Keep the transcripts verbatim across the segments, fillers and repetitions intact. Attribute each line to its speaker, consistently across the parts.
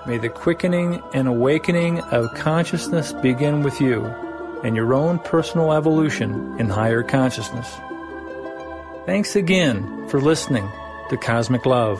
Speaker 1: May the quickening and awakening of consciousness begin with you and your own personal evolution in higher consciousness. Thanks again for listening to Cosmic Love.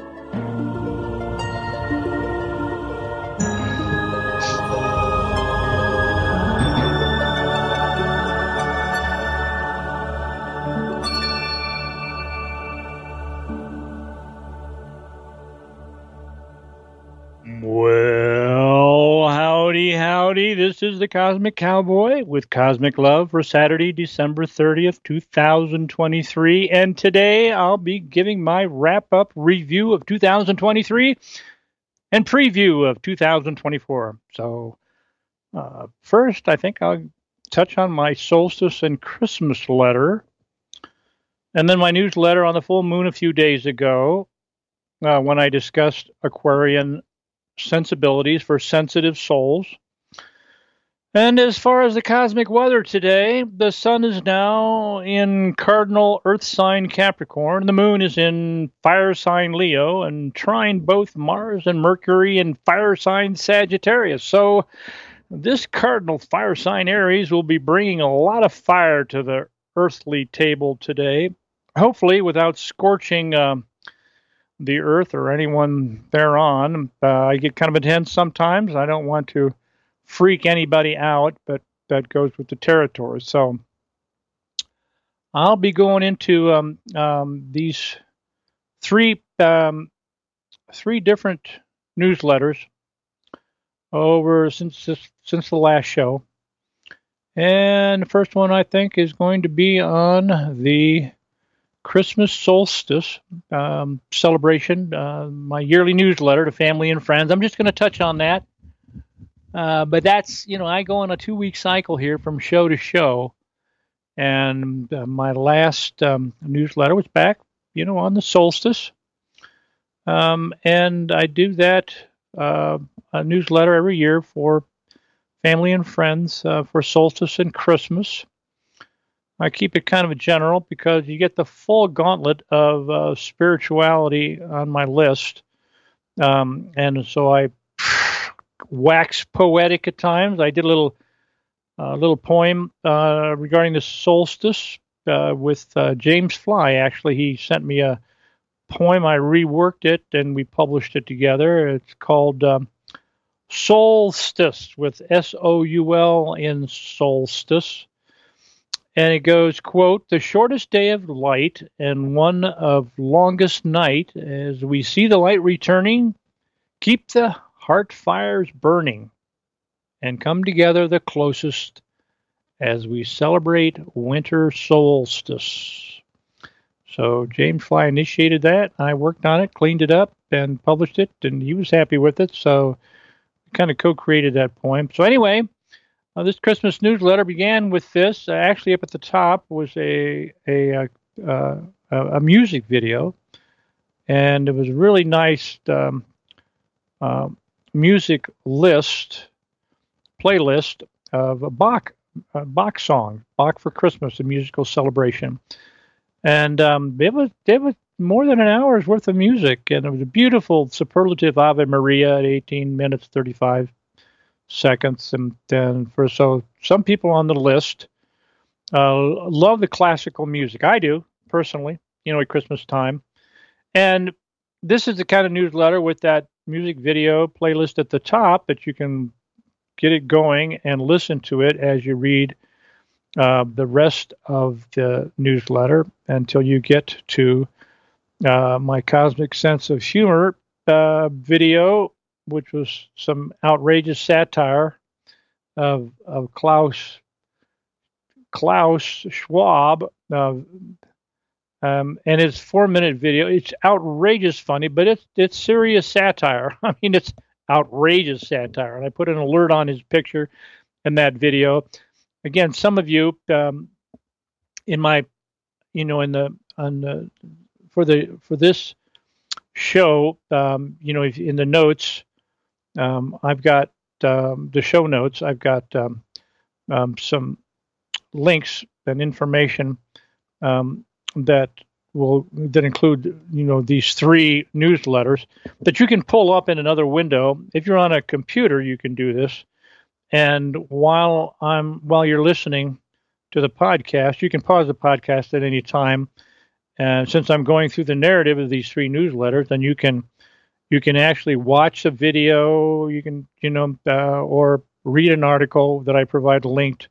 Speaker 2: Well, howdy, howdy. This is the Cosmic Cowboy with Cosmic Love for Saturday, December thirtieth, two thousand twenty-three. And today I'll be giving my wrap-up review of two thousand twenty-three and preview of two thousand twenty-four. So uh, first, I think I'll touch on my solstice and Christmas letter, and then my newsletter on the full moon a few days ago uh, when I discussed Aquarian sensibilities for sensitive souls. And as far as the cosmic weather today, the sun is now in cardinal earth sign Capricorn, the moon is in fire sign Leo, and trine both Mars and Mercury in fire sign Sagittarius. So this cardinal fire sign Aries will be bringing a lot of fire to the earthly table today, hopefully without scorching um, the earth or anyone thereon. Uh, I get kind of intense sometimes. I don't want to freak anybody out, but that goes with the territory. So I'll be going into um, um, these three um, three different newsletters over since this, since the last show. And the first one I think is going to be on the Christmas solstice um, celebration, uh, my yearly newsletter to family and friends. I'm just going to touch on that. Uh, but that's, you know, I go on a two-week cycle here from show to show. And uh, my last um, newsletter was back, you know, on the solstice. Um, and I do that uh, a newsletter every year for family and friends uh, for solstice and Christmas. I keep it kind of a general because you get the full gauntlet of uh, spirituality on my list. Um, and so I wax poetic at times. I did a little uh, little poem uh, regarding the solstice uh, with uh, James Fly. Actually, he sent me a poem. I reworked it and we published it together. It's called um, Solstice with S O U L in solstice. And it goes, quote, "The shortest day of light and one of longest night, as we see the light returning, keep the heart fires burning, and come together the closest as we celebrate winter solstice." So James Fly initiated that. I worked on it, cleaned it up, and published it, and he was happy with it. So we kind of co-created that poem. So anyway, Uh, this Christmas newsletter began with this. Uh, actually, up at the top was a a uh, a music video, and it was a really nice um, uh, music list playlist of a Bach a Bach song, Bach for Christmas, a musical celebration, and um, it was it was more than an hour's worth of music, and it was a beautiful superlative Ave Maria at eighteen minutes thirty-five seconds. And then for so some people on the list uh, love the classical music. I do personally, you know, at Christmas time. And this is the kind of newsletter with that music video playlist at the top that you can get it going and listen to it as you read uh, the rest of the newsletter until you get to uh, my Cosmic Sense of Humor uh, video, which was some outrageous satire of of Klaus Klaus Schwab, uh, um, and it's four minute video. It's outrageous funny, but it's it's serious satire. I mean, it's outrageous satire. And I put an alert on his picture in that video. Again, some of you um, in my, you know, in the on the for the for this show, um, you know, if, in the notes. Um, I've got um, the show notes. I've got um, um, some links and information um, that will that include, you know, these three newsletters that you can pull up in another window. If you're on a computer, you can do this. And while I'm while you're listening to the podcast, you can pause the podcast at any time. And since I'm going through the narrative of these three newsletters, then you can you can actually watch a video. You can, you know, uh, or read an article that I provide linked,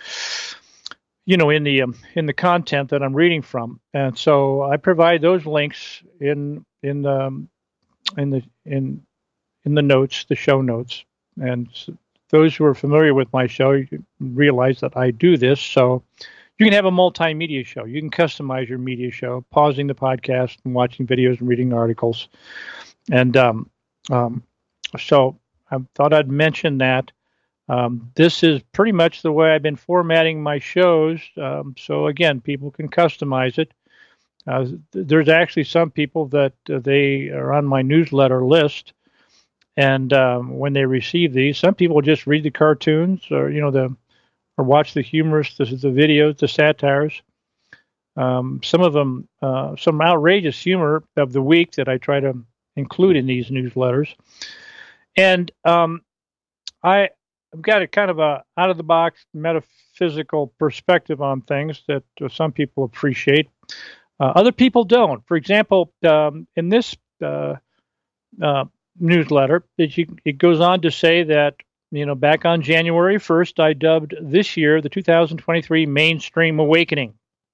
Speaker 2: you know, in the um, in the content that I'm reading from. And so I provide those links in in the in the in in the notes, the show notes. And those who are familiar with my show, you realize that I do this. So you can have a multimedia show. You can customize your media show, pausing the podcast and watching videos and reading articles. And um, um, so I thought I'd mention that. Um, this is pretty much the way I've been formatting my shows. Um, so again, people can customize it. Uh, there's actually some people that uh, they are on my newsletter list. And um, when they receive these, some people just read the cartoons or, you know, the or watch the humorous, the, the videos, the satires. Um, some of them, uh, some outrageous humor of the week that I try to include in these newsletters. And um, I, I've got a kind of a out-of-the-box metaphysical perspective on things that uh, some people appreciate. Uh, other people don't. For example, um, in this uh, uh, newsletter, it, you, it goes on to say that, you know, back on January first, I dubbed this year the two thousand twenty-three Mainstream Awakening.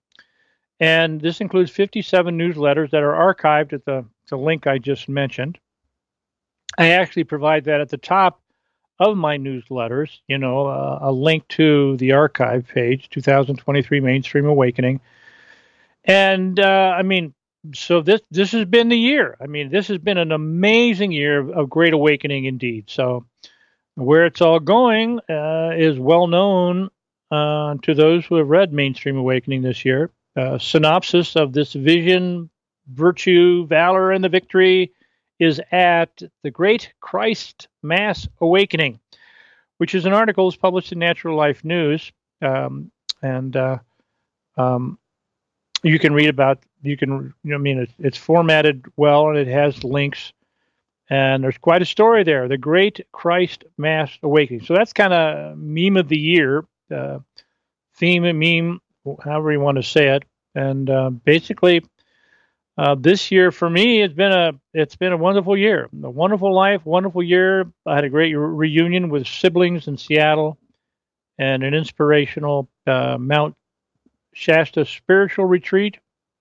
Speaker 2: And this includes fifty-seven newsletters that are archived at the, the link I just mentioned. I actually provide that at the top of my newsletters, you know, uh, a link to the archive page, two thousand twenty-three Mainstream Awakening. And, uh, I mean, so this this has been the year. I mean, this has been an amazing year of, of great awakening indeed. So where it's all going uh, is well known uh, to those who have read Mainstream Awakening this year. Uh, synopsis of this vision, virtue, valor, and the victory is at the Great Christ Mass Awakening, which is an article is published in Natural Life News. Um, and uh, um, you can read about, you can, you know, I mean, it's, it's formatted well and it has links. And there's quite a story there, the Great Christ Mass Awakening. So that's kind of meme of the year, uh, theme and meme, however you want to say it. And uh, basically, uh, this year for me, it's been a it's been a wonderful year, a wonderful life, wonderful year. I had a great re- reunion with siblings in Seattle, and an inspirational uh, Mount Shasta spiritual retreat.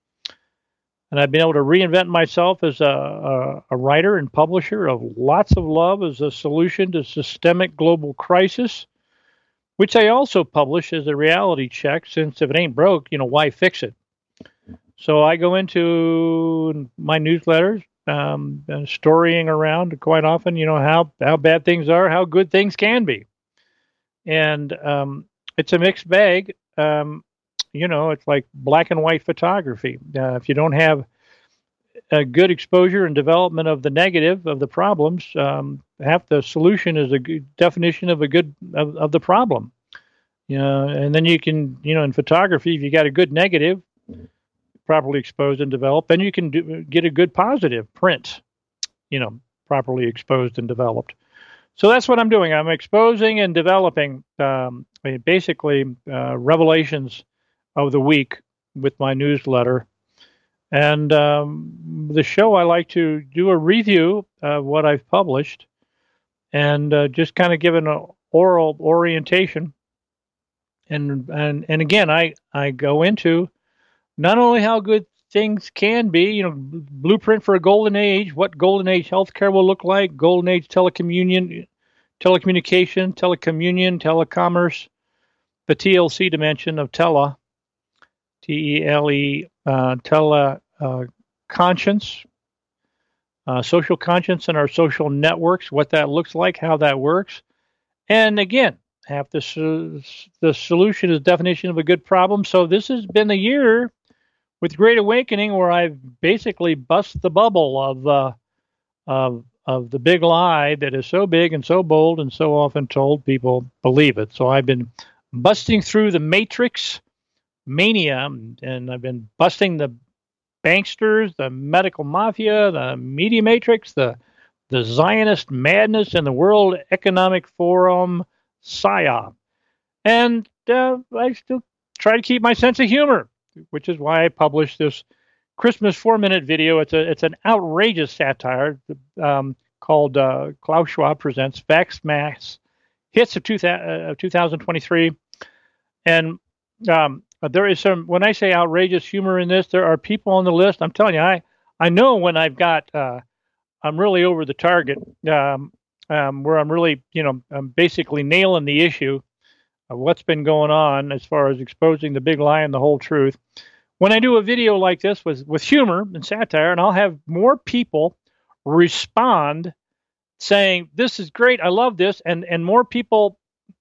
Speaker 2: And I've been able to reinvent myself as a, a, a writer and publisher of Lots of Love as a Solution to Systemic Global Crisis, which I also publish as a reality check, since if it ain't broke, you know, why fix it? So I go into my newsletters, um, and storying around quite often, you know, how, how bad things are, how good things can be. And um, it's a mixed bag. Um, You know, it's like black and white photography. Uh, if you don't have a good exposure and development of the negative of the problems, um, half the solution is a good definition of a good of, of the problem. You know, and then you can, you know, in photography, if you got a good negative, properly exposed and developed, then you can do, get a good positive print, you know, properly exposed and developed. So that's what I'm doing. I'm exposing and developing um, basically uh, revelations of the week with my newsletter. And um, the show, I like to do a review of what I've published and uh, just kind of give an oral orientation. And and and again, I, I go into not only how good things can be, you know, blueprint for a golden age, what golden age healthcare will look like, golden age telecommunion, telecommunication, telecommunion, telecommerce, the T L C dimension of tele, T E L E, uh, tele uh, conscience, uh, social conscience in our social networks, what that looks like, how that works. And again, half the, the solution is definition of a good problem. So this has been a year with Great Awakening where I've basically bust the bubble of, uh, of, of the big lie that is so big and so bold and so often told people believe it. So I've been busting through the matrix mania, and I've been busting the banksters, the medical mafia, the media matrix, the the Zionist madness, and the World Economic Forum psyop. And uh, I still try to keep my sense of humor, which is why I published this Christmas four-minute video. It's a it's an outrageous satire um, called uh, Klaus Schwab Presents Vax Mass Hits of, two, uh, two thousand twenty-three. And um, there is some, when I say outrageous humor in this, there are people on the list. I'm telling you, I, I know when I've got, uh, I'm really over the target, um, um, where I'm really, you know, I'm basically nailing the issue of what's been going on as far as exposing the big lie and the whole truth. When I do a video like this with, with humor and satire, and I'll have more people respond saying, this is great, I love this, and, and more people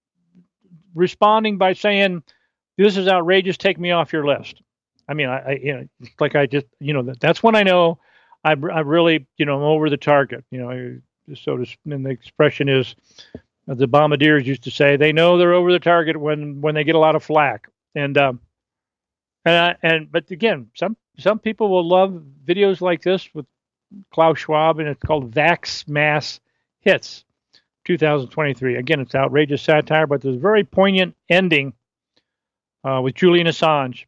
Speaker 2: responding by saying, this is outrageous, take me off your list. I mean, I, I you know, it's like I just, you know, that, that's when I know I, I really, you know, I'm over the target. You know, so to, and the expression is, as the bombardiers used to say, they know they're over the target when, when they get a lot of flack. And, um, and, I, and, but again, some, some people will love videos like this with Klaus Schwab, and it's called Vax Mass Hits two thousand twenty-three. Again, it's outrageous satire, but there's a very poignant ending uh, with Julian Assange.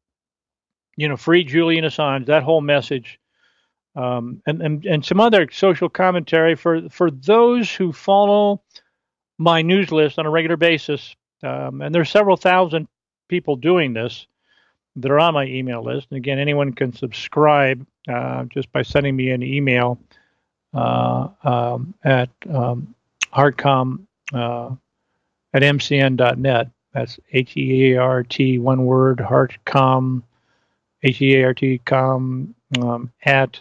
Speaker 2: You know, free Julian Assange, that whole message. Um, and, and, and some other social commentary for, for those who follow my news list on a regular basis. Um, and there's several thousand people doing this that are on my email list. And again, anyone can subscribe uh, just by sending me an email uh, um, at um, hardcom uh, at m c n dot net. That's H E A R T, one word, hardcom, H E A R T, com, um, at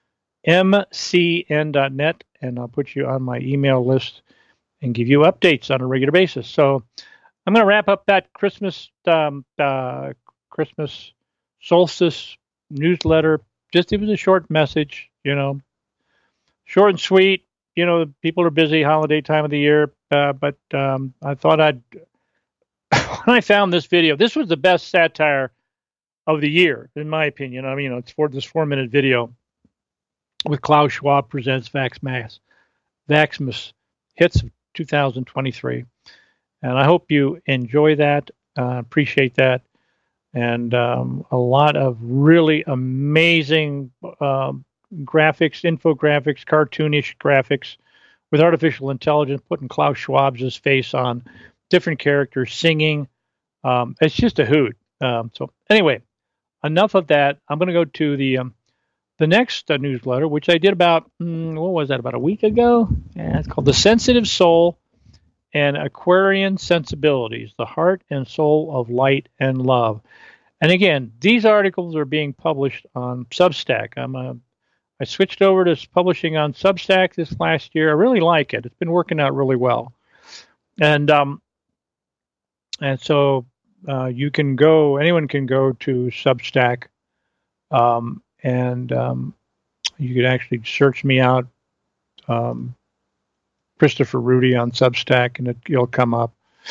Speaker 2: m c n dot net, and I'll put you on my email list and give you updates on a regular basis. So I'm going to wrap up that Christmas um, uh, Christmas solstice newsletter. Just it was a short message, you know, short and sweet. You know, people are busy, holiday time of the year, uh, but um, I thought I'd, when I found this video, this was the best satire of the year, in my opinion. I mean, you know, it's for this four-minute video with Klaus Schwab Presents Vax Mass, Vaxmas Hits of two thousand twenty-three. And I hope you enjoy that, uh, appreciate that, and um, a lot of really amazing uh, graphics, infographics, cartoonish graphics with artificial intelligence, putting Klaus Schwab's face on different characters, singing. Um, it's just a hoot. Um, so anyway, enough of that. I'm going to go to the um, the next uh, newsletter, which I did about, mm, what was that, about a week ago? Yeah, it's called The Sensitive Soul and Aquarian Sensibilities, the Heart and Soul of Light and Love. And again, these articles are being published on Substack. I'm a, I switched over to publishing on Substack this last year. I really like it. It's been working out really well. And um, and so uh, you can go, anyone can go to Substack, um, and um, you could actually search me out, um, Christopher Rudy on Substack, and it, it'll come up.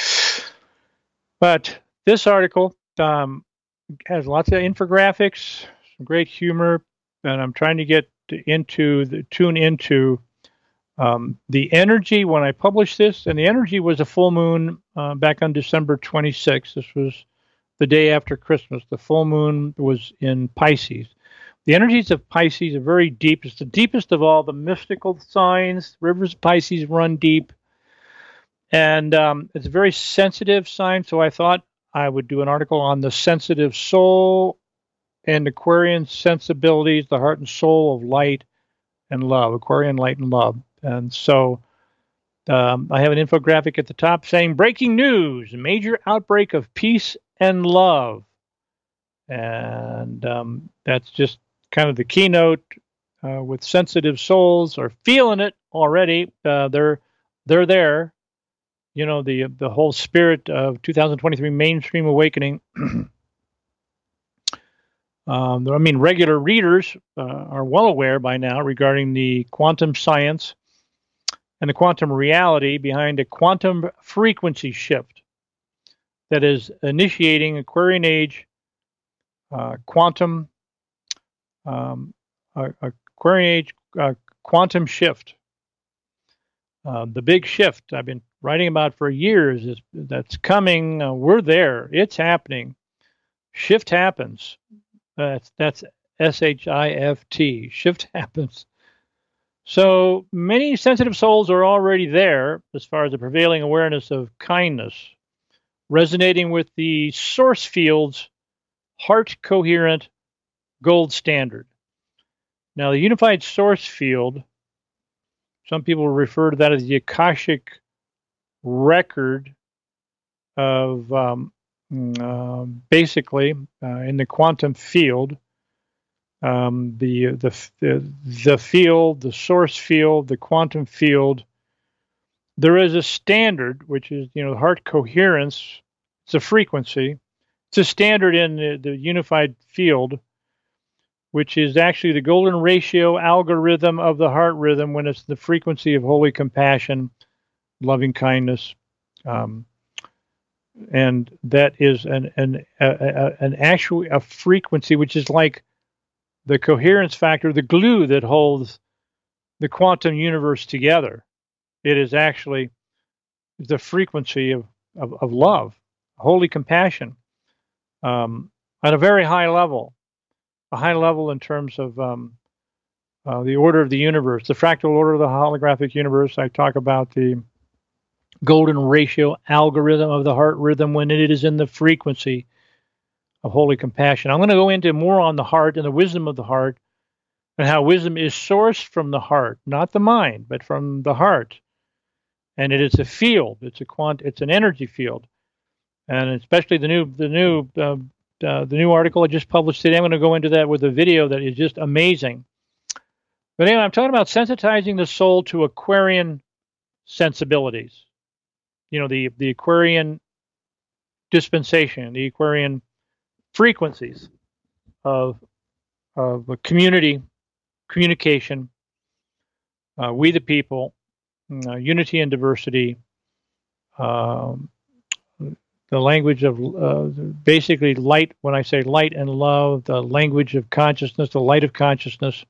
Speaker 2: But this article um, has lots of infographics, some great humor, and I'm trying to get into the tune into um, the energy when I published this. And the energy was a full moon uh, back on December twenty-sixth. This was the day after Christmas. The full moon was in Pisces. The energies of Pisces are very deep. It's the deepest of all the mystical signs. Rivers of Pisces run deep. And um, it's a very sensitive sign. So I thought I would do an article on the sensitive soul and Aquarian sensibilities, the heart and soul of light and love, Aquarian light and love. And so um, I have an infographic at the top saying, breaking news, major outbreak of peace and love. And um, that's just kind of the keynote uh, with sensitive souls are feeling it already. Uh, they're they're there. You know, the the whole spirit of two thousand twenty-three mainstream awakening. um, I mean, regular readers uh, are well aware by now regarding the quantum science and the quantum reality behind a quantum frequency shift that is initiating Aquarian age uh, quantum um, Aquarian age uh, quantum shift. Uh, the big shift I've been writing about for years is that's coming. Uh, we're there. It's happening. Shift happens. That's that's S H I F T. Shift happens. So many sensitive souls are already there as far as the prevailing awareness of kindness, resonating with the source field's heart coherent gold standard. Now, the unified source field, some people refer to that as the Akashic record of um, uh, basically uh, in the quantum field. Um, the, the the the field, the source field, the quantum field. There is a standard, which is you know heart coherence. It's a frequency. It's a standard in the, the unified field, which is actually the golden ratio algorithm of the heart rhythm when it's the frequency of holy compassion, loving kindness, um, and that is an an a, a, an actual a frequency which is like the coherence factor, the glue that holds the quantum universe together. It is actually the frequency of, of, of love, holy compassion, um, at a very high level, a high level in terms of um, uh, the order of the universe, the fractal order of the holographic universe. I talk about the golden ratio algorithm of the heart rhythm when it is in the frequency of holy compassion. I'm going to go into more on the heart and the wisdom of the heart and how wisdom is sourced from the heart, not the mind, but from the heart. And it is a field. It's a quant. It's an energy field, and especially the new the new uh, uh, the new article I just published today. I'm going to go into that with a video that is just amazing. But anyway, I'm talking about sensitizing the soul to Aquarian sensibilities. You know, the the Aquarian dispensation, the Aquarian frequencies of of community communication, uh, we the people, uh, unity and diversity, um, the language of uh, basically light. When I say light and love, the language of consciousness, the light of consciousness,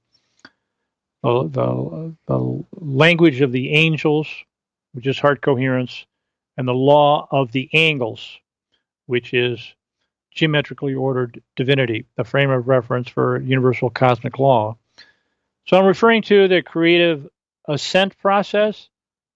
Speaker 2: uh, the the language of the angels, which is heart coherence, and the law of the angles, which is geometrically ordered divinity, the frame of reference for universal cosmic law. So I'm referring to the creative ascent process,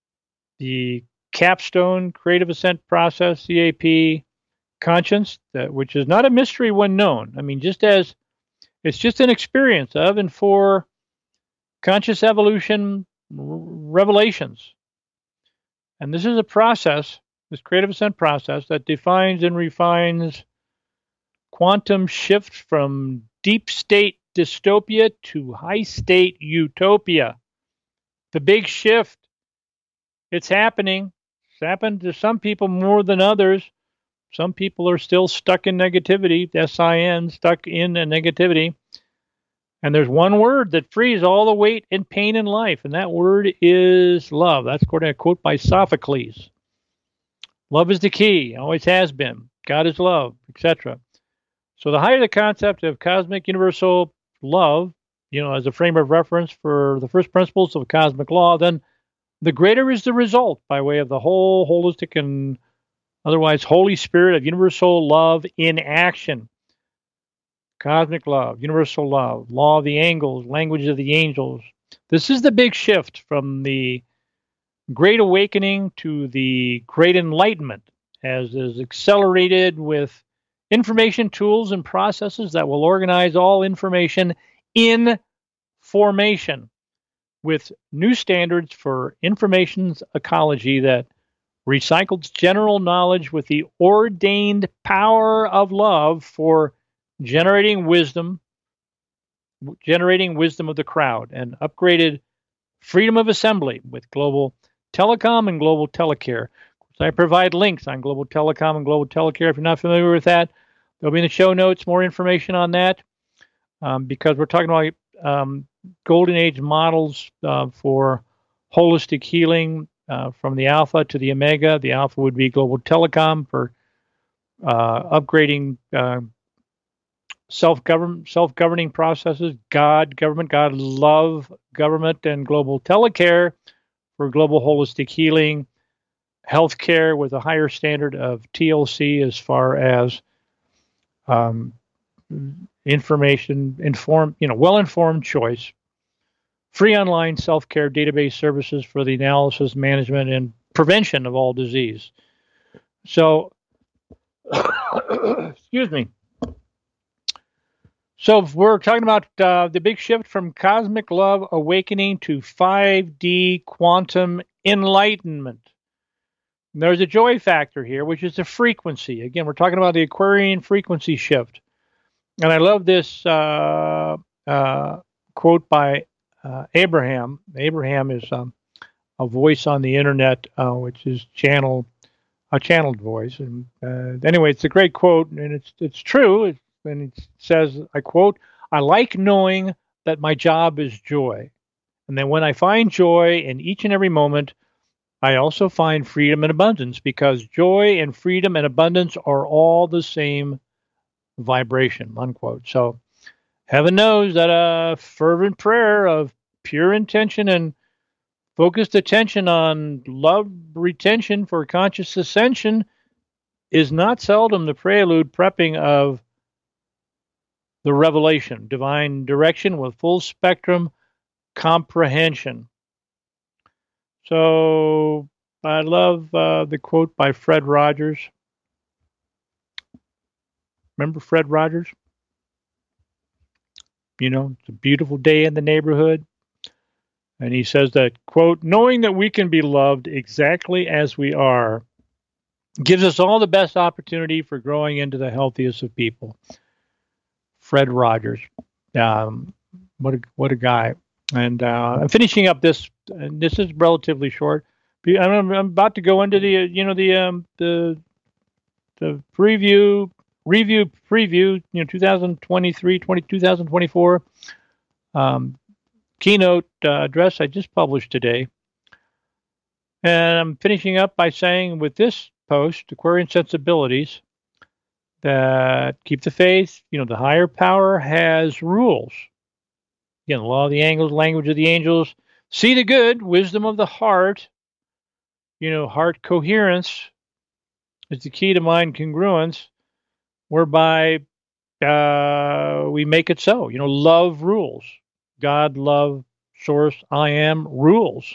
Speaker 2: the capstone creative ascent process, C A P, conscience, that, which is not a mystery when known. I mean, just as it's just an experience of and for conscious evolution revelations. And this is a process, this creative ascent process, that defines and refines quantum shift from deep state dystopia to high state utopia. The big shift. It's happening. It's happened to some people more than others. Some people are still stuck in negativity, S I N, stuck in a negativity. And there's one word that frees all the weight and pain in life, and that word is love. That's according to a quote by Sophocles. Love is the key, always has been. God is love, et cetera. So the higher the concept of cosmic universal love, you know, as a frame of reference for the first principles of cosmic law, then the greater is the result by way of the whole holistic and otherwise Holy Spirit of universal love in action. Cosmic love, universal love, law of the angles, language of the angels. This is the big shift from the Great Awakening to the Great Enlightenment, as is accelerated with information tools and processes that will organize all information in formation with new standards for information's ecology that recycles general knowledge with the ordained power of love for generating wisdom, generating wisdom of the crowd, and upgraded freedom of assembly with global telecom and global telecare. I provide links on global telecom and global telecare. If you're not familiar with that, there'll be in the show notes more information on that, um, because we're talking about um, golden age models uh, for holistic healing uh, from the alpha to the omega. The alpha would be global telecom for uh, upgrading uh, self-govern self-governing processes, God, government, God, love, government, and global telecare for global holistic healing, healthcare with a higher standard of T L C as far as um, information, informed, you know, well-informed choice, free online self-care database services for the analysis, management, and prevention of all disease. So, excuse me. So we're talking about uh, the big shift from cosmic love awakening to five D quantum enlightenment. And there's a joy factor here, which is the frequency. Again, we're talking about the Aquarian frequency shift. And I love this uh, uh, quote by uh, Abraham. Abraham is um, a voice on the internet, uh, which is channel, a channeled voice. And uh, anyway, it's a great quote, and it's it's true. It's, and it says, I quote, "I like knowing that my job is joy. And then when I find joy in each and every moment, I also find freedom and abundance, because joy and freedom and abundance are all the same vibration," unquote. So heaven knows that a fervent prayer of pure intention and focused attention on love retention for conscious ascension is not seldom the prelude prepping of the revelation, divine direction with full spectrum comprehension. So I love uh, the quote by Fred Rogers. Remember Fred Rogers? You know, it's a beautiful day in the neighborhood. And he says that, quote, "Knowing that we can be loved exactly as we are gives us all the best opportunity for growing into the healthiest of people." Fred Rogers. Um, what a, what a guy. And uh, I'm finishing up this, and this is relatively short. I'm, I'm about to go into the, you know, the um, the the preview, review, preview, you know, twenty twenty-three, twenty, twenty twenty-four um, keynote uh, address I just published today. And I'm finishing up by saying with this post, Aquarian Sensibilities, that keep the faith, you know, the higher power has rules. Again, the law of the angels, language of the angels, see the good, wisdom of the heart, you know, heart coherence is the key to mind congruence, whereby uh, we make it so. You know, love rules. God, love, source, I am, rules.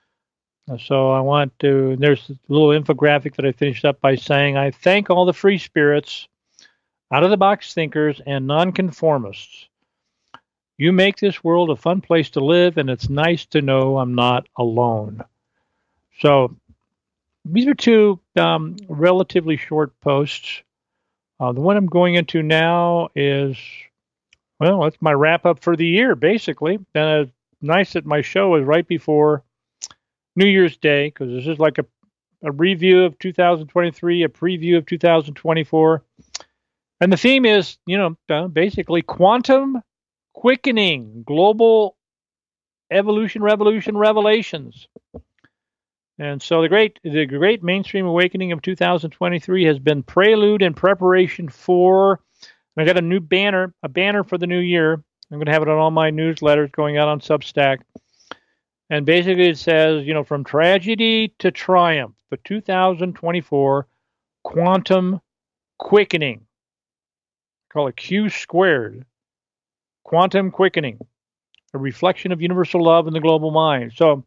Speaker 2: So I want to, there's a little infographic that I finished up by saying, I thank all the free spirits, out-of-the-box thinkers, and nonconformists. You make this world a fun place to live, and it's nice to know I'm not alone. So these are two um, relatively short posts. Uh, the one I'm going into now is, well, that's my wrap-up for the year, basically. And it's nice that my show is right before New Year's Day, because this is like a, a review of two thousand twenty-three, a preview of two thousand twenty-four. And the theme is, you know, uh, basically quantum quickening, global evolution, revolution, revelations. And so the great, the great mainstream awakening of two thousand twenty-three has been prelude and preparation for, and I got a new banner, a banner for the new year. I'm going to have it on all my newsletters going out on Substack. And basically it says, you know, from tragedy to triumph, the two thousand twenty-four quantum quickening. Call it Q squared. Quantum quickening, a reflection of universal love in the global mind. So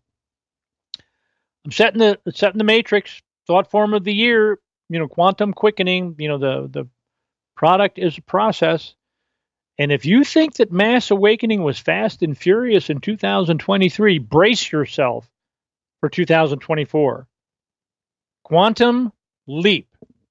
Speaker 2: I'm setting the setting the matrix, thought form of the year, you know, quantum quickening, you know, the, the product is a process. And if you think that mass awakening was fast and furious in two thousand twenty-three, brace yourself for two thousand twenty-four. Quantum leap.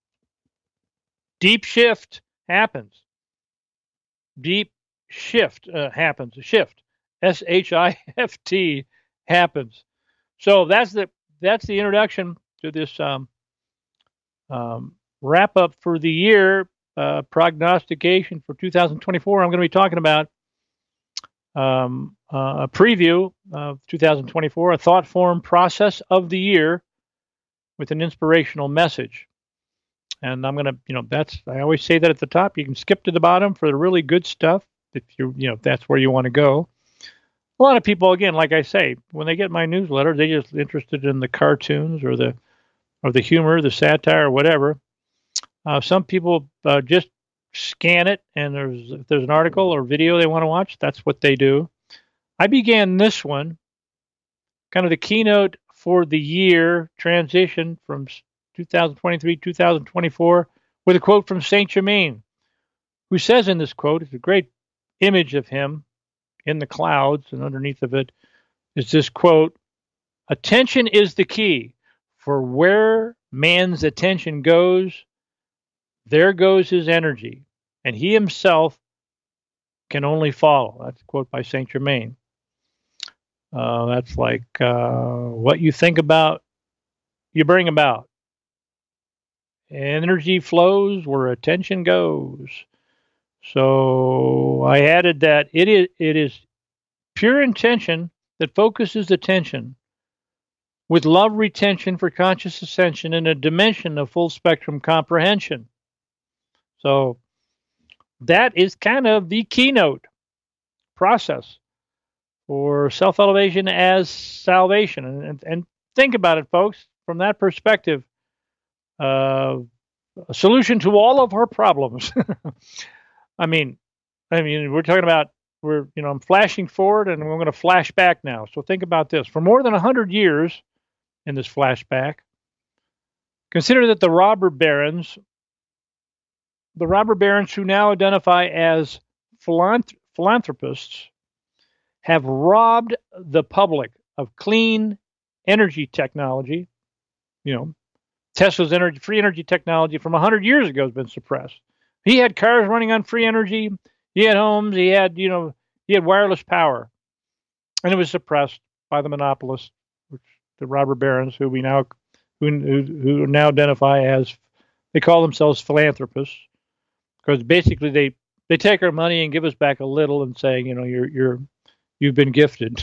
Speaker 2: Deep shift happens. Deep shift uh, happens. Shift. S H I F T happens. So that's the that's the introduction to this um, um, wrap up for the year. Uh, prognostication for two thousand twenty-four. I'm going to be talking about um, uh, a preview of two thousand twenty-four, a thought form process of the year with an inspirational message. And I'm going to, you know, that's, I always say that at the top. You can skip to the bottom for the really good stuff if you, you know, if that's where you want to go. A lot of people, again, like I say, when they get my newsletter, they just interested in the cartoons or the, or the humor, the satire, or whatever. Uh, some people uh, just scan it, and there's if there's an article or video they want to watch, that's what they do. I began this one, kind of the keynote for the year transition from two thousand twenty-three, two thousand twenty-four, with a quote from Saint Germain, who says in this quote, it's a great image of him in the clouds, and underneath of it is this quote, "Attention is the key, for where man's attention goes, there goes his energy, and he himself can only follow." That's a quote by Saint Germain. Uh, that's like uh, what you think about, you bring about. Energy flows where attention goes. So I added that it is it is pure intention that focuses attention with love retention for conscious ascension in a dimension of full spectrum comprehension. So that is kind of the keynote process for self-elevation as salvation. And, and, and think about it, folks, from that perspective, uh, a solution to all of our problems. I mean, I mean, we're talking about, we're, you know, I'm flashing forward and we're going to flash back now. So think about this. For more than one hundred years in this flashback, consider that the robber barons, the robber barons who now identify as philanthrop- philanthropists, have robbed the public of clean energy technology. You know, Tesla's energy, free energy technology from one hundred years ago has been suppressed. He had cars running on free energy. He had homes. He had, you know, he had wireless power, and it was suppressed by the monopolists, which the robber barons, who we now, who who, who now identify as, they call themselves philanthropists, because basically they they take our money and give us back a little, and saying, you know, you're you're you've been gifted.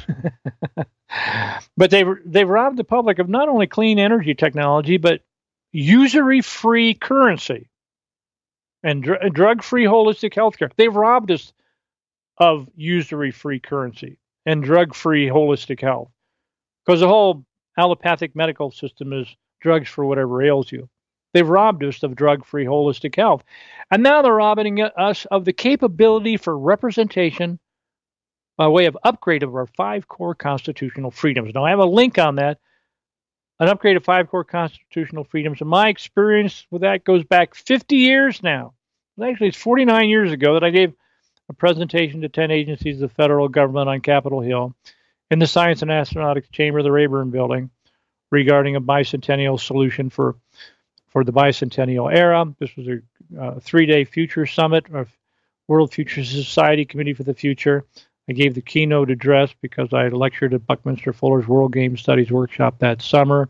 Speaker 2: But they they've robbed the public of not only clean energy technology, but usury-free currency and dr- drug-free holistic healthcare. They've robbed us of usury-free currency and drug-free holistic health, because the whole allopathic medical system is drugs for whatever ails you. They've robbed us of drug-free holistic health. And now they're robbing us of the capability for representation by way of upgrade of our five core constitutional freedoms. Now, I have a link on that, an upgrade of five core constitutional freedoms. And my experience with that goes back fifty years now. Actually, it's forty-nine years ago that I gave a presentation to ten agencies of the federal government on Capitol Hill in the Science and Astronautics Chamber of the Rayburn Building regarding a bicentennial solution for, for the bicentennial era. This was a uh, three-day future summit of World Future Society Committee for the Future. I gave the keynote address because I lectured at Buckminster Fuller's World Game Studies Workshop that summer.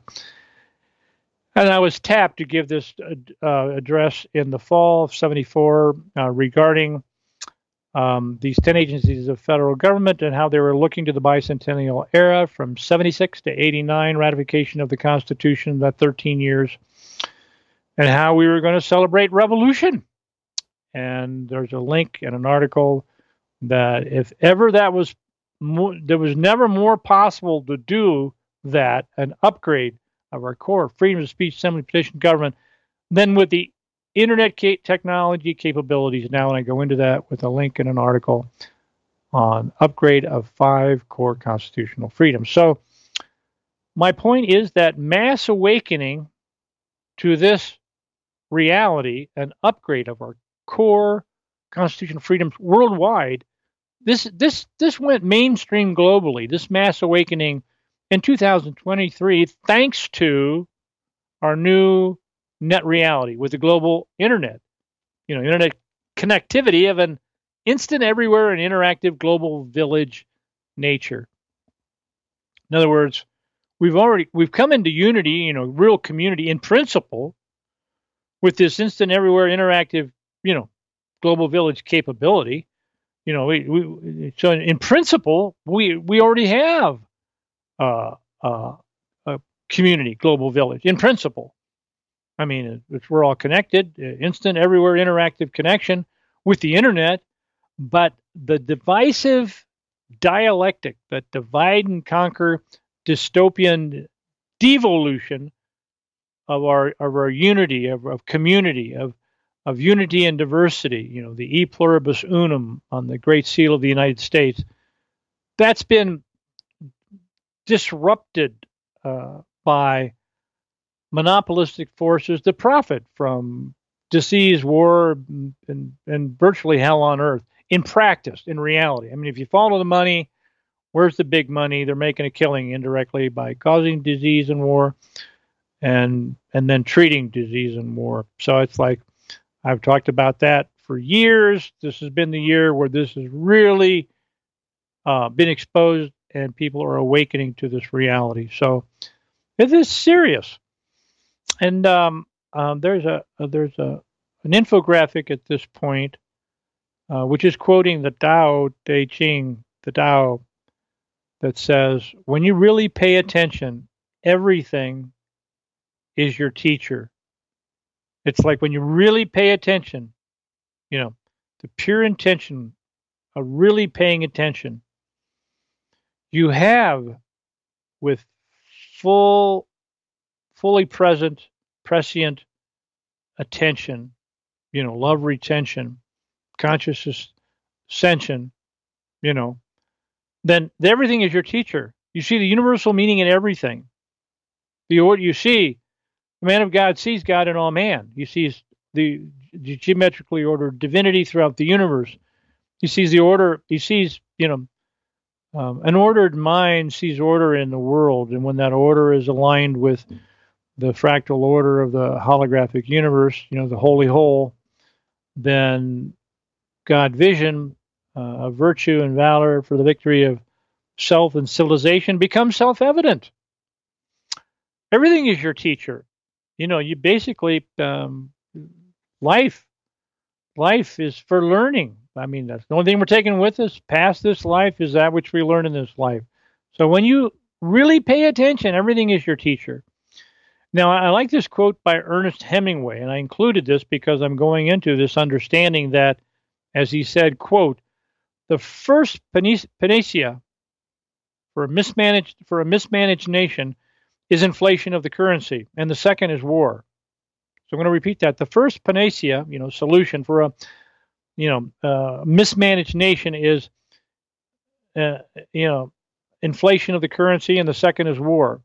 Speaker 2: And I was tapped to give this uh, address in the fall of seventy-four uh, regarding um, these ten agencies of federal government and how they were looking to the bicentennial era from seventy-six to eighty-nine, ratification of the Constitution, that thirteen years, and how we were going to celebrate revolution. And there's a link and an article that if ever that was, more, there was never more possible to do that, an upgrade of our core freedom of speech, assembly, petition, government, than with the internet ca- technology capabilities now. And I go into that with a link and an article on upgrade of five core constitutional freedoms. So my point is that mass awakening to this reality, an upgrade of our core constitutional freedoms worldwide, this this this went mainstream globally, this mass awakening in two thousand twenty-three, thanks to our new net reality with the global internet, you know, internet connectivity of an instant, everywhere, and interactive global village nature. In other words, we've already we've come into unity, you know, real community in principle, with this instant, everywhere, interactive, you know, global village capability. You know, we, we so in principle we we already have uh, uh, a community global village in principle. I mean, it's, we're all connected, instant, everywhere, interactive connection with the internet, but the divisive dialectic, that divide and conquer dystopian devolution of our of our unity, of, of community, of of unity and diversity, you know, the e pluribus unum on the Great Seal of the United States, that's been disrupted uh, by monopolistic forces that profit from disease, war, and, and virtually hell on earth in practice, in reality. I mean, if you follow the money, where's the big money? They're making a killing indirectly by causing disease and war and and then treating disease and war. So it's like, I've talked about that for years. This has been the year where this has really uh, been exposed and people are awakening to this reality. So it is serious. And um, um, there's a, a there's a an infographic at this point, uh, which is quoting the Tao Te Ching, the Tao, that says, when you really pay attention, everything is your teacher. It's like when you really pay attention, you know, the pure intention of really paying attention, you have with full, fully present, prescient attention, you know, love retention, consciousness ascension, you know, then everything is your teacher. You see the universal meaning in everything. The order you see, the man of God sees God in all man. He sees the geometrically ordered divinity throughout the universe. He sees the order. He sees, you know, um, an ordered mind sees order in the world, and when that order is aligned with the fractal order of the holographic universe, you know, the holy whole, then God vision, uh, virtue and valor for the victory of self and civilization becomes self-evident. Everything is your teacher. You know, you basically, um, life, life is for learning. I mean, that's the only thing we're taking with us past this life is that which we learn in this life. So when you really pay attention, everything is your teacher. Now, I like this quote by Ernest Hemingway, and I included this because I'm going into this understanding that, as he said, quote, the first panacea for a mismanaged for a mismanaged nation is inflation of the currency, and the second is war. So I'm going to repeat that. The first panacea, you know, solution for a, you know, uh, mismanaged nation is, uh, you know, inflation of the currency, and the second is war.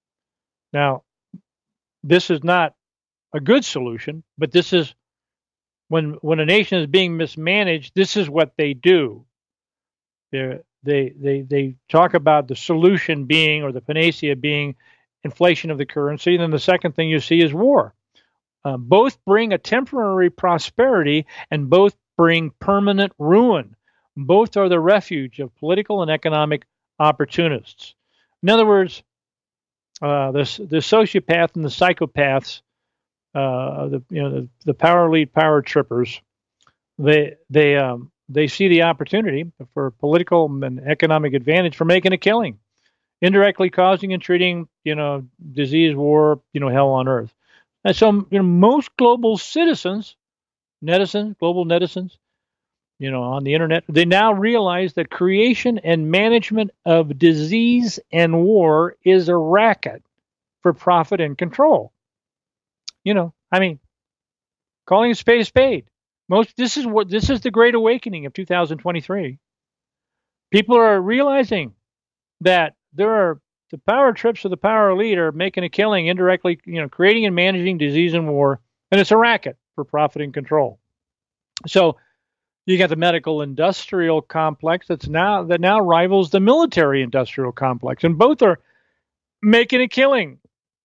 Speaker 2: Now, this is not a good solution, but this is when when a nation is being mismanaged, this is what they do. They're, they they they talk about the solution being, or the panacea being, inflation of the currency. And then the second thing you see is war. Uh, both bring a temporary prosperity, and both bring permanent ruin. Both are the refuge of political and economic opportunists. In other words, uh, the the sociopath and the psychopaths, uh, the you know the, the power lead power trippers, they they um, they see the opportunity for political and economic advantage for making a killing, indirectly causing and treating, you know, disease, war, you know, hell on earth. And so, you know, most global citizens, netizens, global netizens, you know, on the internet, they now realize that creation and management of disease and war is a racket for profit and control. You know, I mean, calling a spade a spade. Most this is what this is the great awakening of two thousand twenty-three. People are realizing that there are the power trips of the power elite are making a killing indirectly, you know, creating and managing disease and war, and it's a racket for profit and control. So you got the medical industrial complex that's now that now rivals the military industrial complex, and both are making a killing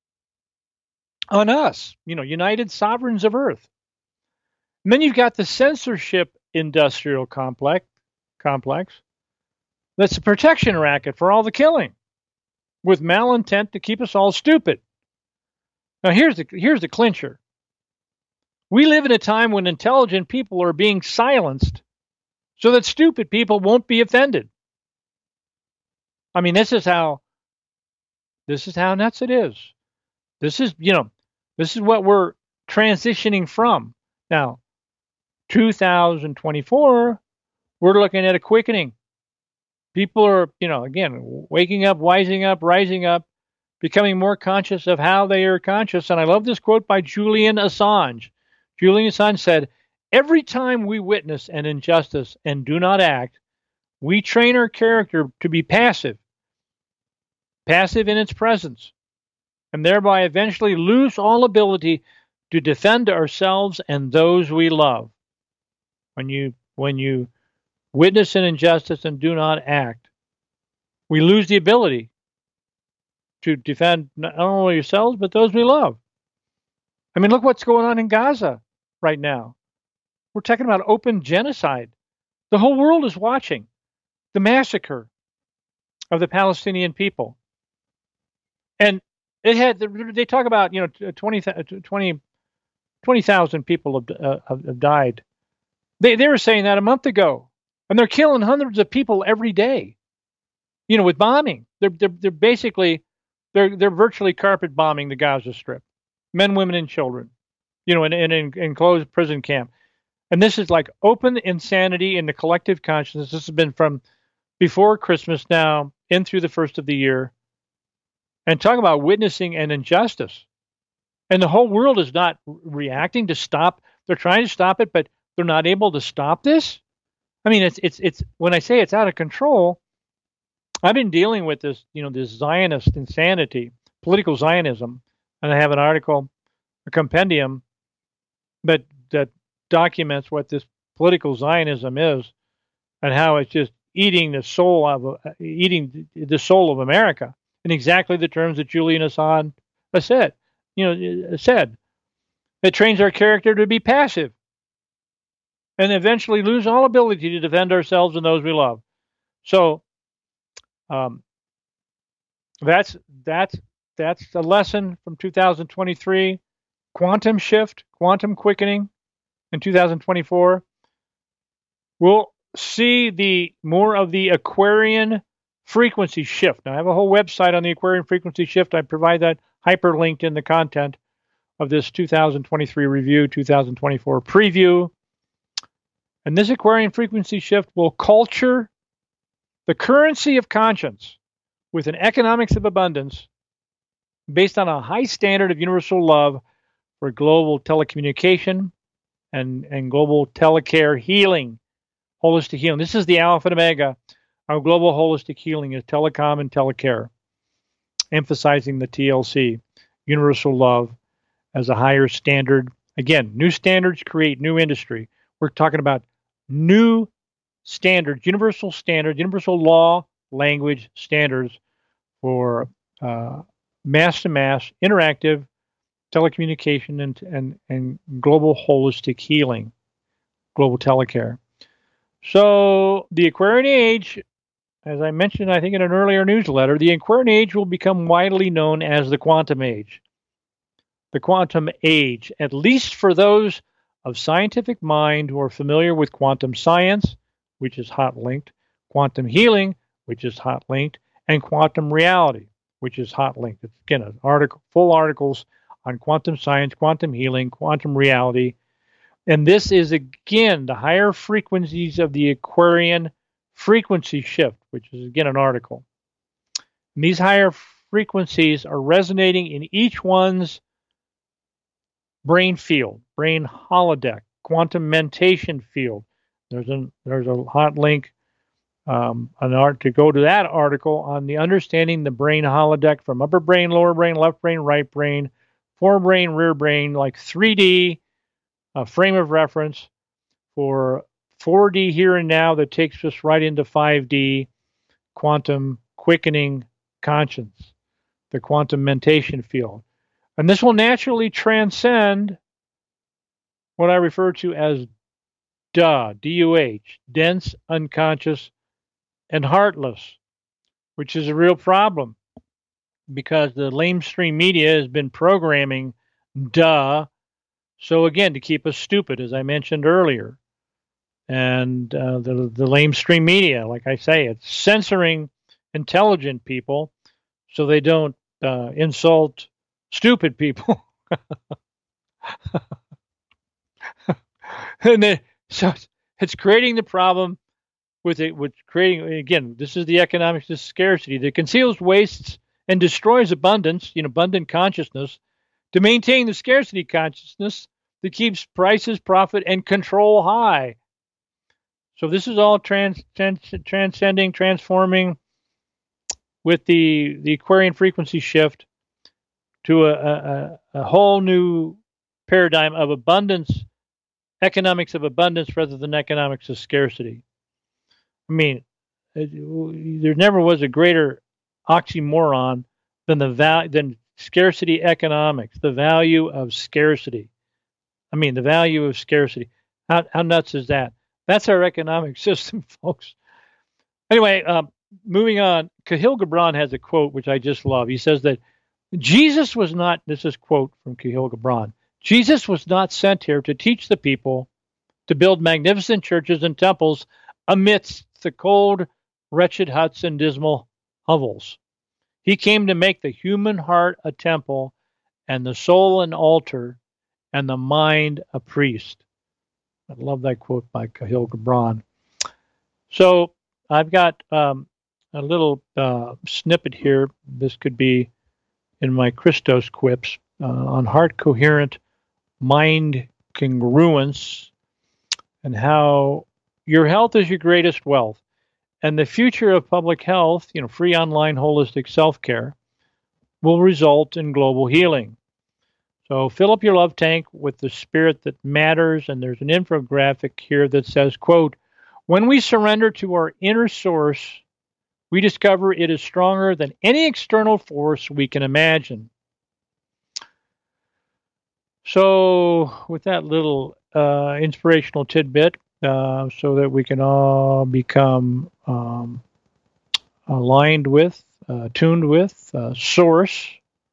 Speaker 2: on us, you know, united sovereigns of earth. And then you've got the censorship industrial complex complex that's a protection racket for all the killing, with malintent to keep us all stupid. Now here's the here's the clincher. We live in a time when intelligent people are being silenced so that stupid people won't be offended. I mean, this is how this is how nuts it is. This is, you know, This is what we're transitioning from. Now, two thousand twenty-four, we're looking at a quickening. People are, you know, again, waking up, wising up, rising up, becoming more conscious of how they are conscious. And I love this quote by Julian Assange. Julian Assange said, "Every time we witness an injustice and do not act, we train our character to be passive, passive in its presence, and thereby eventually lose all ability to defend ourselves and those we love." When you when you witness an injustice and do not act, we lose the ability to defend not only yourselves, but those we love. I mean, look what's going on in Gaza right now. We're talking about open genocide. The whole world is watching the massacre of the Palestinian people. And it had, they talk about, you know, twenty thousand people have, uh, have died. They, they were saying that a month ago. And they're killing hundreds of people every day, you know, with bombing. They're, they're, they're basically, they're, they're virtually carpet bombing the Gaza Strip. Men, women, and children, you know, in an in, in enclosed prison camp. And this is like open insanity in the collective consciousness. This has been from before Christmas now in through the first of the year. And talk about witnessing an injustice. And the whole world is not reacting to stop. They're trying to stop it, but they're not able to stop this. I mean, it's it's it's when I say it's out of control, I've been dealing with this, you know, this Zionist insanity, political Zionism, and I have an article, a compendium, that that documents what this political Zionism is, and how it's just eating the soul of uh, eating the soul of America in exactly the terms that Julian Assange said. You know, said it trains our character to be passive, and eventually lose all ability to defend ourselves and those we love. So um, that's that's that's the lesson from two thousand twenty-three. Quantum shift, quantum quickening in two thousand twenty-four. We'll see the more of the Aquarian frequency shift. Now, I have a whole website on the Aquarian frequency shift. I provide that hyperlinked in the content of this two thousand twenty-three review, two thousand twenty-four preview. And this Aquarian frequency shift will culture the currency of conscience with an economics of abundance based on a high standard of universal love for global telecommunication and, and global telecare healing, holistic healing. This is the alpha and omega of global holistic healing is telecom and telecare, emphasizing the T L C, universal love as a higher standard. Again, new standards create new industry. We're talking about new standards, universal standards, universal law, language standards for uh, mass-to-mass, interactive telecommunication and, and, and global holistic healing, global telecare. So the Aquarian Age, as I mentioned, I think in an earlier newsletter, the Aquarian Age will become widely known as the Quantum Age. The Quantum Age, at least for those of scientific mind who are familiar with quantum science, which is hot linked, quantum healing, which is hot linked, and quantum reality, which is hot linked. It's, again, an article, full articles on quantum science, quantum healing, quantum reality. And this is, again, the higher frequencies of the Aquarian frequency shift, which is, again, an article. And these higher frequencies are resonating in each one's brain field, brain holodeck, quantum mentation field. There's a there's a hot link, um, an art to go to that article on the understanding the brain holodeck from upper brain, lower brain, left brain, right brain, forebrain, rear brain, like three D uh, frame of reference for four D here and now that takes us right into five D quantum quickening conscience, the quantum mentation field. And this will naturally transcend what I refer to as D U, D U H, dense, unconscious, and heartless, which is a real problem because the lamestream media has been programming duh. So again, to keep us stupid, as I mentioned earlier. And uh, the, the lamestream media, like I say, it's censoring intelligent people so they don't uh, insult stupid people. and then, so it's creating the problem with it, with creating, again, this is the economics of scarcity that conceals wastes and destroys abundance, you know, abundant consciousness, to maintain the scarcity consciousness that keeps prices, profit, and control high. So this is all trans, trans, transcending, transforming with the, the Aquarian frequency shift to a, a, a whole new paradigm of abundance, economics of abundance rather than economics of scarcity. I mean, it, there never was a greater oxymoron than the val- than scarcity economics, the value of scarcity. I mean, the value of scarcity. How, how nuts is that? That's our economic system, folks. Anyway, uh, moving on, Kahlil Gibran has a quote which I just love. He says that Jesus was not, this is a quote from Kahlil Gibran, Jesus was not sent here to teach the people to build magnificent churches and temples amidst the cold, wretched huts and dismal hovels. He came to make the human heart a temple and the soul an altar and the mind a priest. I love that quote by Kahlil Gibran. So I've got um, a little uh, snippet here. This could be in my Christos quips uh, on heart coherent mind congruence and how your health is your greatest wealth. And the future of public health, you know, free online holistic self-care, will result in global healing. So fill up your love tank with the spirit that matters. And there's an infographic here that says, quote, when we surrender to our inner source, we discover it is stronger than any external force we can imagine. So with that little uh, inspirational tidbit, uh, so that we can all become um, aligned with, uh, tuned with, uh, source,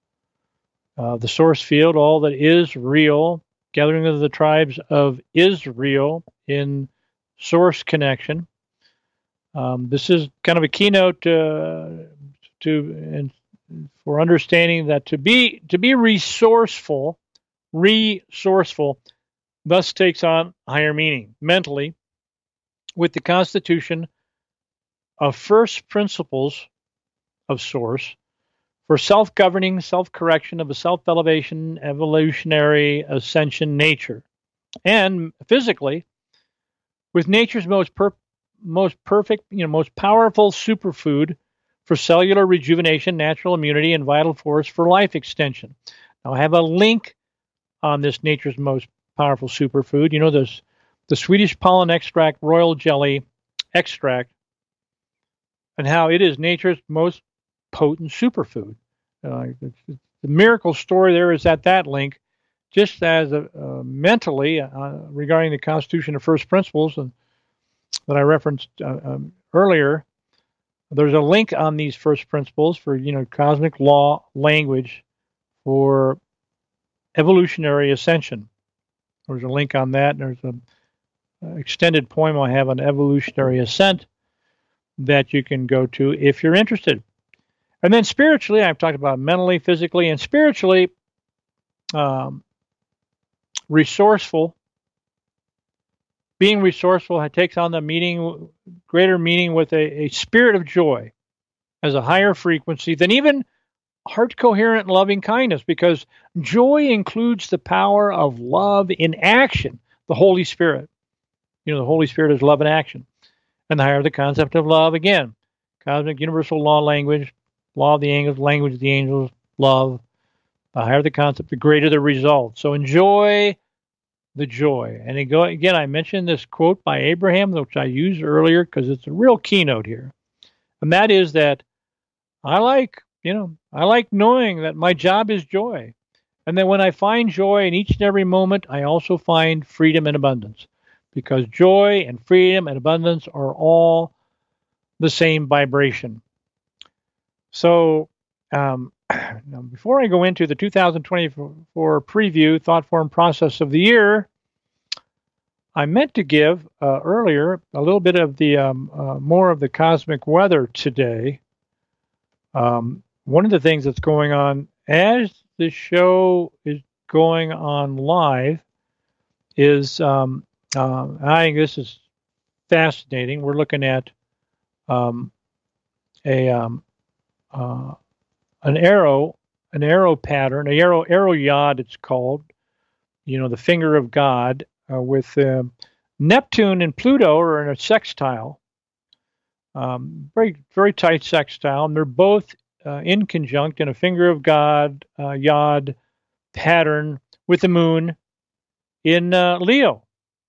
Speaker 2: uh, the source field, all that is real, gathering of the tribes of Israel in source connection. Um, this is kind of a keynote uh, to and for understanding that to be to be resourceful, resourceful, thus takes on higher meaning mentally with the constitution of first principles of source for self-governing, self-correction of a self-elevation, evolutionary ascension nature, and physically with nature's most per- most perfect, you know, most powerful superfood for cellular rejuvenation, natural immunity, and vital force for life extension. Now, I have a link on this nature's most powerful superfood. You know, this the Swedish pollen extract, royal jelly extract, and how it is nature's most potent superfood. Uh, the miracle story there is at that link, just as a, uh, mentally uh, regarding the Constitution of First Principles and that I referenced uh, um, earlier. There's a link on these first principles for, you know, cosmic law language for evolutionary ascension. There's a link on that. There's an extended poem I have on evolutionary ascent that you can go to if you're interested. And then spiritually, I've talked about mentally, physically, and spiritually, um, resourceful. Being resourceful takes on the meaning, greater meaning with a, a spirit of joy as a higher frequency than even heart coherent loving kindness, because joy includes the power of love in action, the Holy Spirit. You know, the Holy Spirit is love in action. And the higher the concept of love, again, cosmic universal law language, law of the angels, language of the angels, love. The higher the concept, the greater the result. So enjoy the joy. And again, I mentioned this quote by Abraham, which I used earlier because it's a real keynote here. And that is that I like, you know, I like knowing that my job is joy. And that when I find joy in each and every moment, I also find freedom and abundance. Because joy and freedom and abundance are all the same vibration. So, um, now before I go into the two thousand twenty-four preview, thought form process of the year, I meant to give uh, earlier a little bit of the um, uh, more of the cosmic weather today. Um, one of the things that's going on as the show is going on live is, um, uh, I think this is fascinating. We're looking at um, a um, uh, an arrow, an arrow pattern, an arrow arrow yod. It's called, you know, the finger of God, uh, with uh, Neptune and Pluto are in a sextile, um, very very tight sextile, and they're both uh, in conjunct in a finger of God uh, yod pattern with the moon in uh, Leo.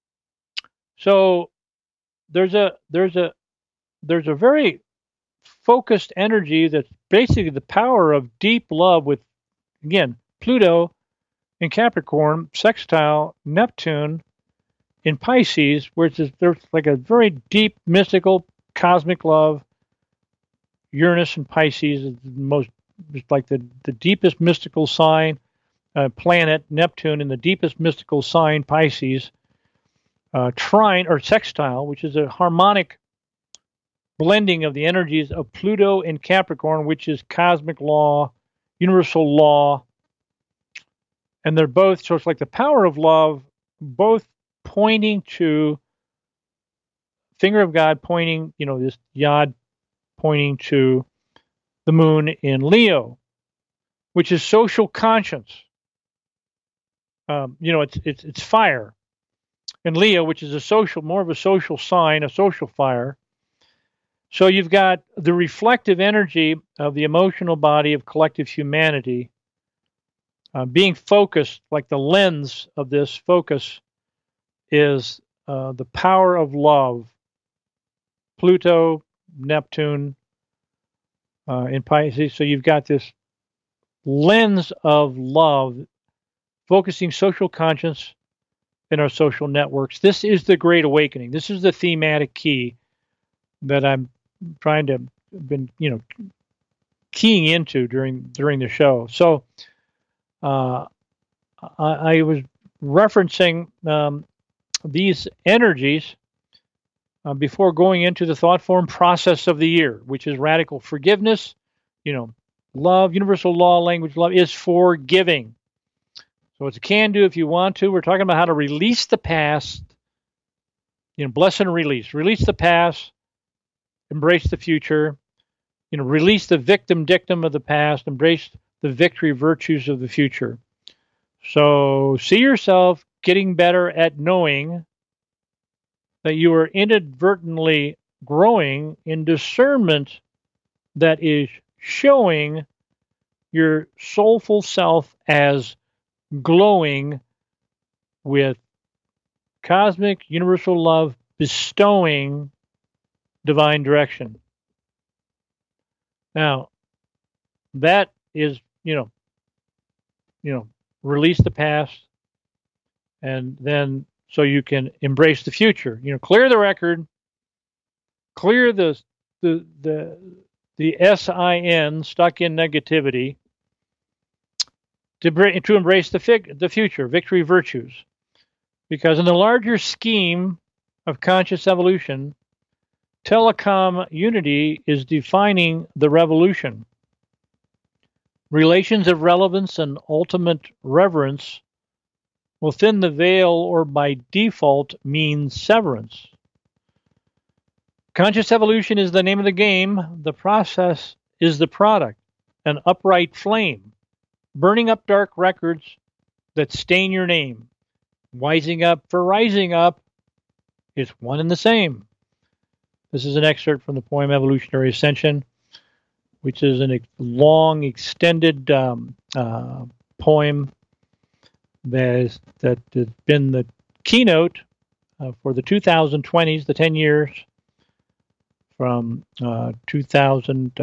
Speaker 2: So there's a there's a there's a very focused energy that's basically the power of deep love with, again, Pluto in Capricorn, sextile Neptune in Pisces, where it's just, there's like a very deep, mystical, cosmic love. Uranus in Pisces is the most, it's like the, the deepest mystical sign, uh, planet, Neptune in the deepest mystical sign, Pisces. Uh, trine, or sextile, which is a harmonic blending of the energies of Pluto and Capricorn, which is cosmic law, universal law. And they're both, so it's like the power of love, both pointing to finger of God, pointing, you know, this yod pointing to the moon in Leo, which is social conscience. Um, you know, it's it's it's fire. And Leo, which is a social, more of a social sign, a social fire. So you've got the reflective energy of the emotional body of collective humanity uh, being focused, like the lens of this focus is uh, the power of love. Pluto, Neptune uh, in Pisces. So you've got this lens of love focusing social conscience in our social networks. This is the Great Awakening. This is the thematic key that I'm trying to been you know keying into during during the show. So uh, I, I was referencing um, these energies uh, before going into the thought form process of the year, which is radical forgiveness. You know, love, universal law, language, love is forgiving. So it's a can do if you want to. We're talking about how to release the past, you know, bless and release. Release the past, embrace the future, you know, release the victim dictum of the past, embrace the victory virtues of the future. So see yourself getting better at knowing that you are inadvertently growing in discernment that is showing your soulful self as glowing with cosmic universal love, bestowing divine direction. Now, that is, you know, you know, release the past, and then so you can embrace the future. You know, clear the record, clear the the the the S I N, stuck in negativity, to to embrace the fig, the future, victory virtues. Because in the larger scheme of conscious evolution, telecom unity is defining the revolution. Relations of relevance and ultimate reverence will thin the veil, or by default mean severance. Conscious evolution is the name of the game. The process is the product, an upright flame, burning up dark records that stain your name. Wising up for rising up is one and the same. This is an excerpt from the poem Evolutionary Ascension, which is a long, extended um, uh, poem that, is, that has been the keynote uh, for the two thousand twenties, the ten years from uh, two thousand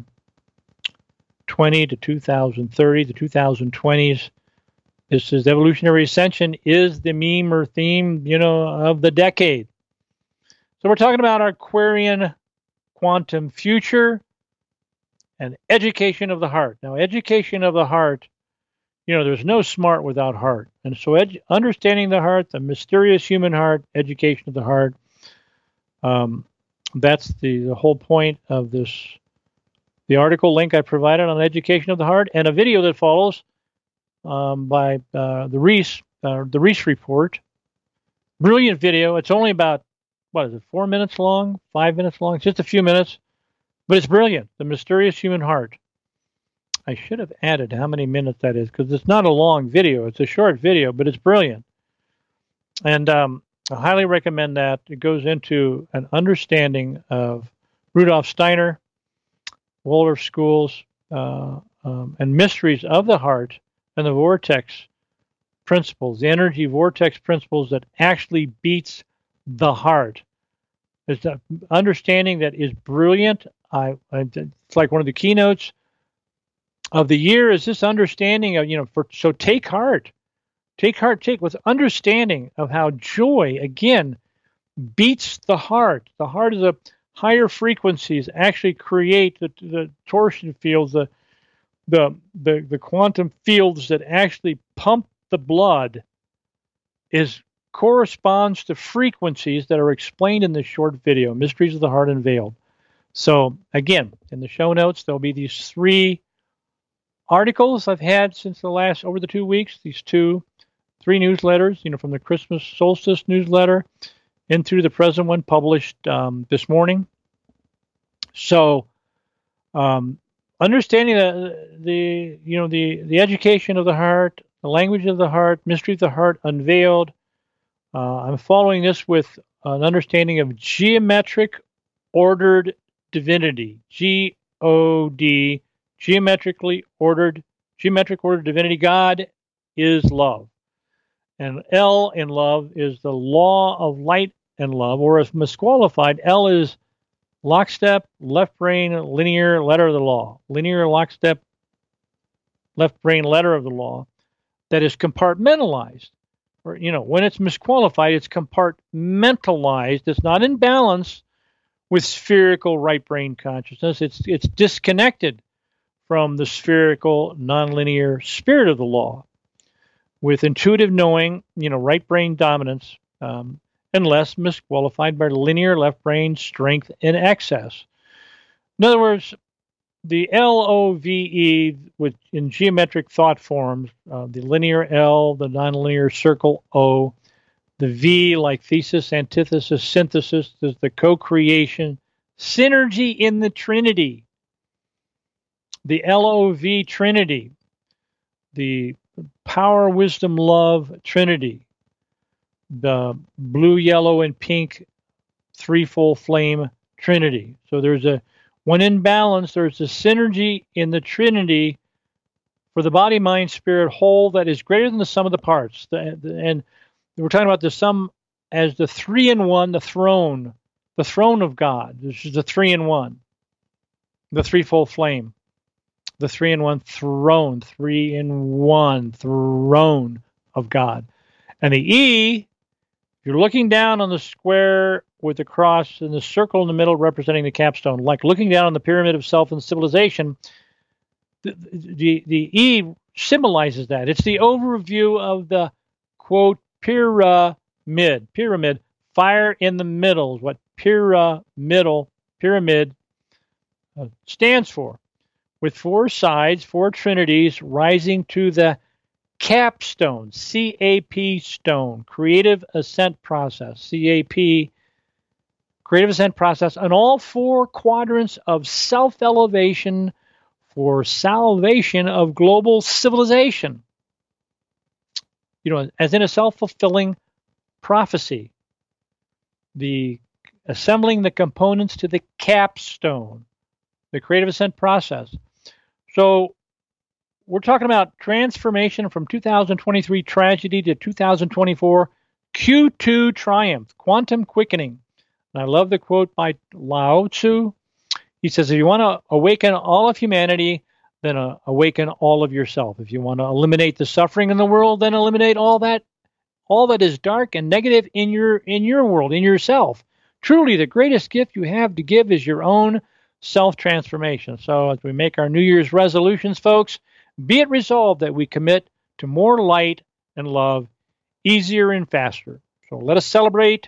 Speaker 2: twenty to two thousand thirty, the two thousand twenties. This is Evolutionary Ascension is the meme or theme, you know, of the decade. So we're talking about our Aquarian quantum future and education of the heart. Now, education of the heart, you know, there's no smart without heart. And so edu- understanding the heart, the mysterious human heart, education of the heart, um, that's the, the whole point of this, the article link I provided on education of the heart, and a video that follows um, by uh, the Reese, uh, the Reese Report. Brilliant video. It's only about, what is it, four minutes long, five minutes long, just a few minutes, but it's brilliant. The Mysterious Human Heart. I should have added how many minutes that is, because it's not a long video. It's a short video, but it's brilliant. And um, I highly recommend that. It goes into an understanding of Rudolf Steiner, Waldorf schools, uh, um, and mysteries of the heart and the vortex principles, the energy vortex principles that actually beats the heart. It's an understanding that is brilliant. I, I, it's like one of the keynotes of the year is this understanding of, you know, for, so take heart. Take heart, take with understanding of how joy, again, beats the heart. The heart is a higher frequencies actually create the, the torsion fields, the, the, the, the quantum fields that actually pump the blood is corresponds to frequencies that are explained in this short video, Mysteries of the Heart Unveiled. So again, in the show notes, there'll be these three articles I've had since the last, over the two weeks, these two, three newsletters, you know, from the Christmas solstice newsletter into the present one published um, this morning. So um, understanding the, the, you know, the, the education of the heart, the language of the heart, mystery of the heart unveiled. Uh, I'm following this with an understanding of geometric ordered divinity, G O D, geometrically ordered, geometric ordered divinity. God is love. And L in love is the law of light and love, or if misqualified, L is lockstep, left brain, linear letter of the law. Linear, lockstep, left brain letter of the law that is compartmentalized. Or, you know, when it's misqualified, it's compartmentalized. It's not in balance with spherical right brain consciousness. It's it's disconnected from the spherical, nonlinear spirit of the law, with intuitive knowing, you know, right brain dominance, um, unless misqualified by linear left brain strength in excess. In other words, the L O V E, with in geometric thought forms, uh, the linear L, the nonlinear circle O, the V like thesis, antithesis, synthesis, is the co-creation, synergy in the Trinity. The L O V Trinity, the power, wisdom, love Trinity, the blue, yellow, and pink threefold flame Trinity. So there's a, when in balance, there's a synergy in the Trinity for the body, mind, spirit whole that is greater than the sum of the parts. The, the, and we're talking about the sum as the three in one, the throne, the throne of God. This is the three in one, the threefold flame, the three in one throne, three in one throne of God. And the E, if you're looking down on the square with the cross and the circle in the middle representing the capstone, like looking down on the pyramid of self and civilization, the, the, the E symbolizes that. It's the overview of the, quote, pyramid, pyramid, fire in the middle is what pyramidal, pyramid uh, stands for, with four sides, four trinities rising to the capstone, C A P stone, creative ascent process, C A P, creative ascent process, on all four quadrants of self-elevation for salvation of global civilization. You know, as in a self-fulfilling prophecy, the assembling the components to the capstone, the creative ascent process. So we're talking about transformation from two thousand twenty-three tragedy to two thousand twenty-four Q two triumph, quantum quickening. And I love the quote by Lao Tzu. He says, if you want to awaken all of humanity, then uh, awaken all of yourself. If you want to eliminate the suffering in the world, then eliminate all that, all that is dark and negative in your in your world, in yourself. Truly, the greatest gift you have to give is your own self-transformation. So as we make our New Year's resolutions, folks, be it resolved that we commit to more light and love, easier and faster. So let us celebrate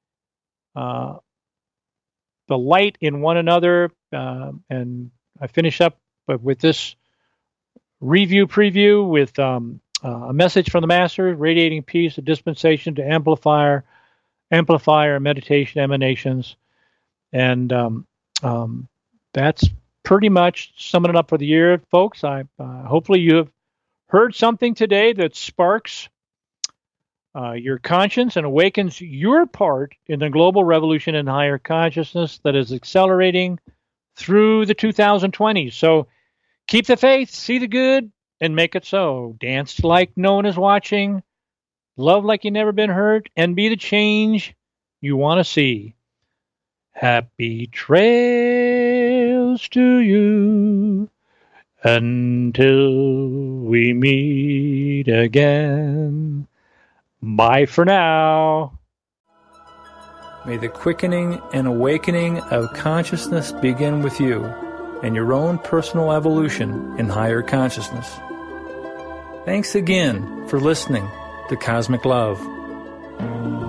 Speaker 2: uh, the light in one another. Uh, and I finish up with this review preview with um, uh, a message from the Master, radiating peace, a dispensation to amplify, amplify our meditation emanations. And um, um, that's pretty much summing it up for the year, folks. I uh, hopefully you have heard something today that sparks uh, your conscience and awakens your part in the global revolution in higher consciousness that is accelerating through the two thousand twenties. So keep the faith, see the good, and make it so. Dance like no one is watching, love like you've never been hurt, and be the change you want to see. Happy trails to you until we meet again. Bye for now.
Speaker 1: May the quickening and awakening of consciousness begin with you and your own personal evolution in higher consciousness. Thanks again for listening to Cosmic Love.